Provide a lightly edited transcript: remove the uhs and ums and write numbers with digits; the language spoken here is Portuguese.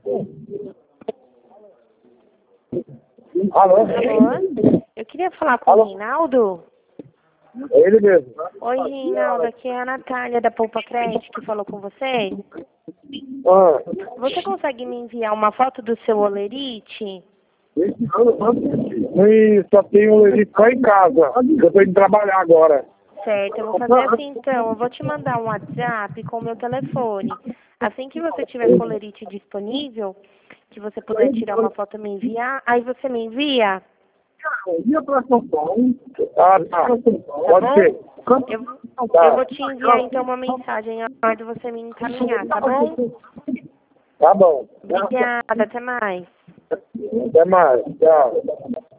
Alô? Alô? Eu queria falar com o Reinaldo. É ele mesmo. Oi, Reinaldo, aqui é a Natália da Poupa Crédito que falou com você. Ah. Você consegue me enviar uma foto do seu olerite? E só tenho ele só em casa. Eu tô indo trabalhar agora. Certo, eu vou fazer assim então. Eu vou te mandar um WhatsApp com o meu telefone. Assim que você tiver colerite disponível, que você puder tirar uma foto e me enviar, aí você me envia? Ah, tá. Pode ser. Eu vou te enviar então uma mensagem, aguardo você me encaminhar, tá bom? Tá bom. Obrigada, até mais. Até mais. Tchau.